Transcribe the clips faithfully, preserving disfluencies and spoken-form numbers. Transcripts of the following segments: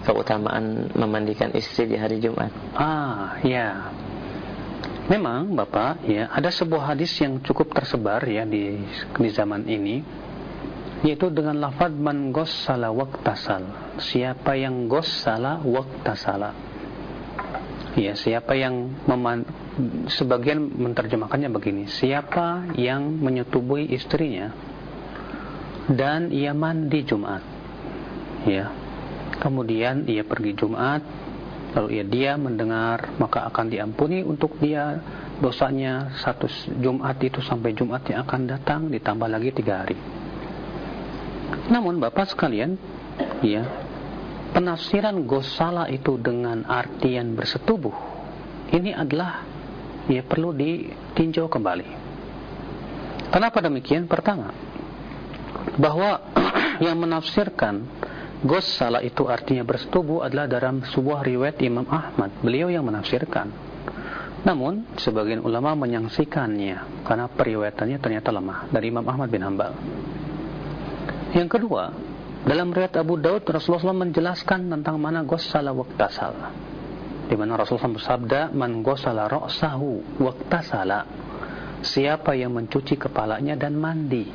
keutamaan memandikan istri di hari Jumat. Ah, ya. Memang Bapak, ya, ada sebuah hadis yang cukup tersebar ya di di zaman ini, yaitu dengan lafaz man ghassala waqtasal. Siapa yang ghassala waqtasala. Ya, siapa yang meman, sebagian menerjemahkannya begini, siapa yang menyetubuhi istrinya dan ia mandi Jumat, ya, kemudian ia pergi Jumat, lalu ia dia mendengar, maka akan diampuni untuk dia dosanya satu Jumat itu sampai Jumat yang akan datang, ditambah lagi tiga hari. Namun Bapak sekalian, ya, penafsiran gosala itu dengan artian bersetubuh ini adalah ya perlu ditinjau kembali. Kenapa demikian? Pertama, bahwa yang menafsirkan gosala itu artinya bersetubuh adalah dalam sebuah riwayat Imam Ahmad. Beliau yang menafsirkan. Namun sebagian ulama menyangsikannya karena periwayatannya ternyata lemah dari Imam Ahmad bin Hanbal. Yang kedua, dalam riwayat Abu Daud, Rasulullah shallallahu alaihi wasallam menjelaskan tentang mana ghassala waqtasal, di mana Rasulullah shallallahu alaihi wasallam bersabda, man ghassala ra'sahu waqtasala, siapa yang mencuci kepalanya dan mandi.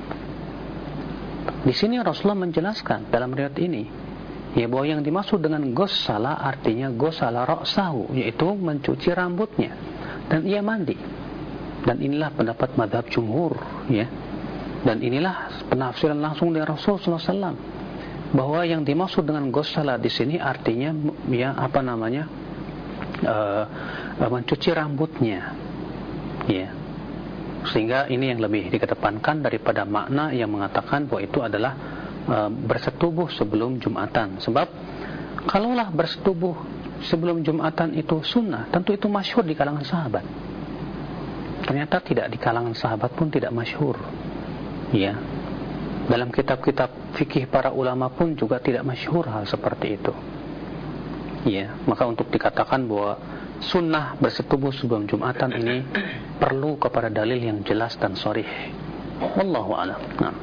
Di sini Rasulullah menjelaskan dalam riwayat ini, ya, bahwa yang dimaksud dengan ghassala artinya ghassala ra'sahu, yaitu mencuci rambutnya dan ia mandi. Dan inilah pendapat mazhab jumhur, ya. Dan inilah penafsiran langsung dari Rasulullah shallallahu alaihi wasallam, bahwa yang dimaksud dengan ghassala di sini artinya ya apa namanya uh, uh, mencuci rambutnya, ya, sehingga ini yang lebih dikedepankan daripada makna yang mengatakan bahwa itu adalah uh, bersetubuh sebelum Jumatan. Sebab kalaulah bersetubuh sebelum Jumatan itu sunnah, tentu itu masyhur di kalangan sahabat. Ternyata tidak, di kalangan sahabat pun tidak masyhur, ya. Dalam kitab-kitab fikih para ulama pun juga tidak masyhur hal seperti itu. Ya, maka untuk dikatakan bahwa sunnah bersetubuh sebelum Jumatan ini perlu kepada dalil yang jelas dan sharih. Wallahu a'lam. Nah.